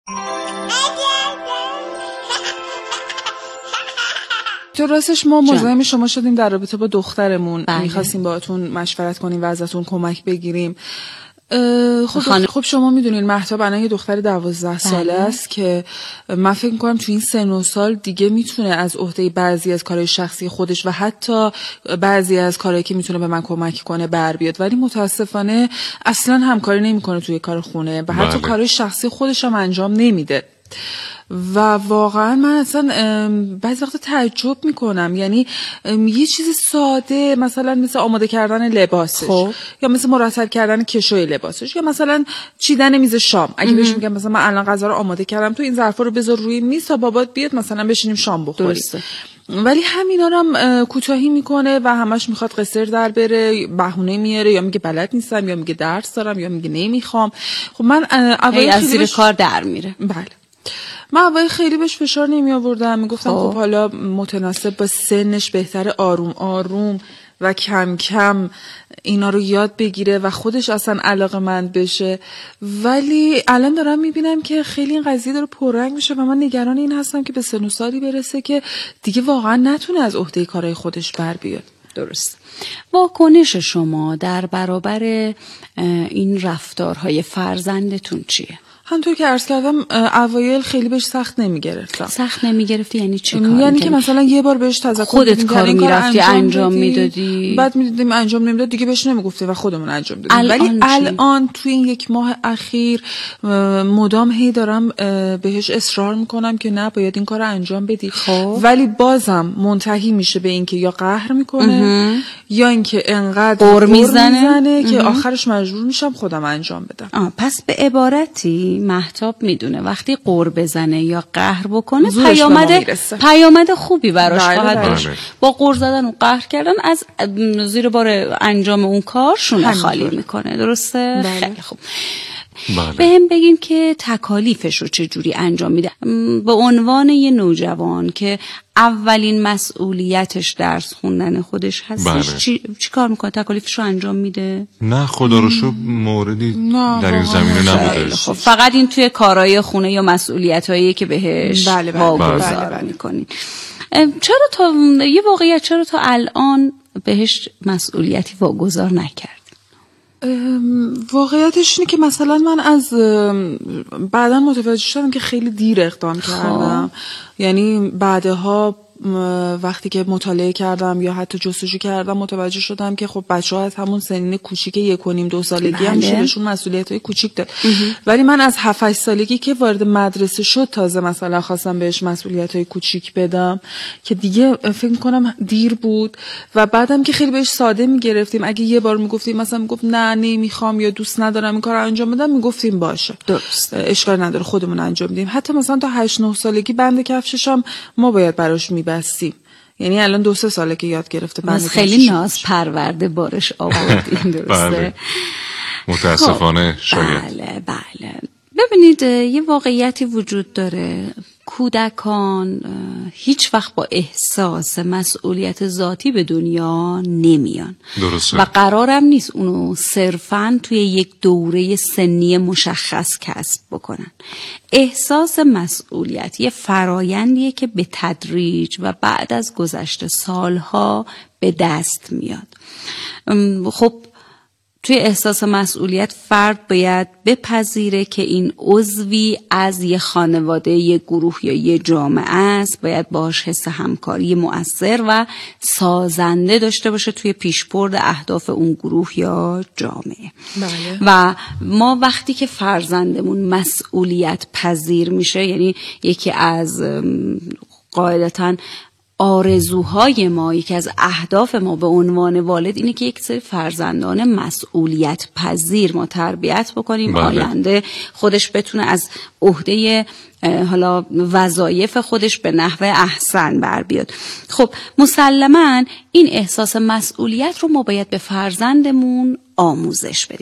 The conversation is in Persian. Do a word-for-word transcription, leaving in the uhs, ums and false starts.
تو راستش ما مزاحم شما شدیم در رابطه با دخترمون. بله. میخواستیم باهاتون مشورت کنیم و ازتون کمک بگیریم. خب خانم... خب شما میدونین مهتاب الان یه دختر دوازده ساله است که من فکر میکنم تو این سن و سال دیگه میتونه از عهده بعضی از کارهای شخصی خودش و حتی بعضی از کارهایی که میتونه به من کمک کنه بر بیاد، ولی متاسفانه اصلا همکاری نمیکنه توی کار خونه و حتی بله. کارهای شخصی خودش هم انجام نمیده. و واقعا من اصلا بعضی وقتا تعجب میکنم، یعنی یه چیز ساده مثلا مثل آماده کردن لباسش خب. یا مثل مرتب کردن کشوی لباسش یا مثلا چیدن میز شام، اگه بهش میگم مثلا من الان غذا رو آماده کردم تو این ظرفا رو بذار روی میز تا بابات بیاد مثلا بشینیم شام بخوریم، درسته. ولی همینا رو هم کوتاهی میکنه و همش میخواد قصر در بره، بهونه میاره یا میگه بلد نیستم یا میگه درس دارم یا میگه نمیخوام. خب من اول از زیر کار در میره. بله. من اول خیلی بهش فشار نمی آوردم، میگفتم خب. خب حالا متناسب با سنش بهتره آروم آروم و کم کم اینا رو یاد بگیره و خودش اصلا علاقه‌مند بشه، ولی الان دارم میبینم که خیلی این قضیه داره پررنگ میشه و من نگران این هستم که به سن و سالی برسه که دیگه واقعا نتونه از عهده کارهای خودش بر بیاد. درست. واکنش شما در برابر این رفتارهای فرزندتون چیه؟ همونطور که عرض کردم اوایل خیلی بهش سخت نمیگرفتم. سخت نمیگرفتی یعنی چی کار؟ یعنی که مثلا یه بار بهش تذکر خودت کارو میرفتی انجام میدادی، بعد میدیدیم انجام نمیداد دیگه بهش نمیگفته و خودمون انجام دادیم. الان ولی چی؟ الان توی این یک ماه اخیر مدام هی دارم بهش اصرار میکنم که نه باید این کارو انجام بدی. خب. ولی بازم منتهی میشه به اینکه یا قهر میکنه امه. یا اینکه انقدر قر میزنه, میزنه که آخرش مجبور میشم خودم انجام بدم. آه پس به عبارتی مهتاب میدونه وقتی قر بزنه یا قهر بکنه پیامد پیامد خوبی براش خواهد داشت. با قر زدن و قهر کردن از زیر بار انجام اون کار شونه خالی میکنه. درسته؟ بله. خیلی خوب. بله. به هم بگیم که تکالیفش رو چه جوری انجام میده به عنوان یه نوجوان که اولین مسئولیتش درس خوندن خودش هستش. بله. چی, چی کار میکنه؟ تکالیفش رو انجام میده؟ نه خدا رو شکر موردی در این زمینه نبوده. خب فقط این توی کارهای خونه یا مسئولیتایی که بهش بله بله واگذار بله بله. میکنین. چرا تا یه واقعیت چرا تا الان بهش مسئولیتی واگذار نکرد؟ واقعیتش اینه که مثلا من از بعدا متوجه شدم که خیلی دیر اقدام کردم. یعنی بعدها وقتی که مطالعه کردم یا حتی جستجو کردم متوجه شدم که خب بچه‌ها از همون سنین کوچیک یک و نیم دو سالگی هم میشه بهشون مسئولیت‌های کوچیک داد. ولی من از هفت هشت سالگی که وارد مدرسه شد تازه مثلا خواستم بهش مسئولیت‌های کوچیک بدم که دیگه فکر می‌کنم دیر بود و بعدم که خیلی بهش ساده می‌گرفتیم. اگه یه بار میگفتیم مثلا میگفت نه نمیخوام یا دوست ندارم این کارو انجام بدم میگفتیم باشه درست اشکال نداره خودمون انجام میدیم. حتی مثلا تا هشت نه سالگی بند کفشش هم ما باید براش بستیم. یعنی الان دو سه ساله که یاد گرفته. بس خیلی ناز پرورده بارش آوردین. درسته؟ بله. متاسفانه شاید. بله بله. ببینید یه واقعیتی وجود داره. کودکان هیچ وقت با احساس مسئولیت ذاتی به دنیا نمیان. درسته. و قرارم نیست اونو صرفاً توی یک دوره سنی مشخص کسب بکنن. احساس مسئولیت یه فرایندیه که به تدریج و بعد از گذشت سالها به دست میاد. خب توی احساس مسئولیت فرد باید بپذیره که این عضوی از یه خانواده، یه گروه یا یه جامعه است، باید باهاش حس همکاری مؤثر و سازنده داشته باشه توی پیشبرد اهداف اون گروه یا جامعه. بله. و ما وقتی که فرزندمون مسئولیت پذیر میشه، یعنی یکی از قاعدتاً آرزوهای ما، یکی از اهداف ما به عنوان والد اینه که یک سری فرزندان مسئولیت پذیر ما تربیت بکنیم. بله. آینده خودش بتونه از عهده حالا وظایف خودش به نحو احسن بر بیاد. خب مسلماً این احساس مسئولیت رو ما باید به فرزندمون آموزش بدیم.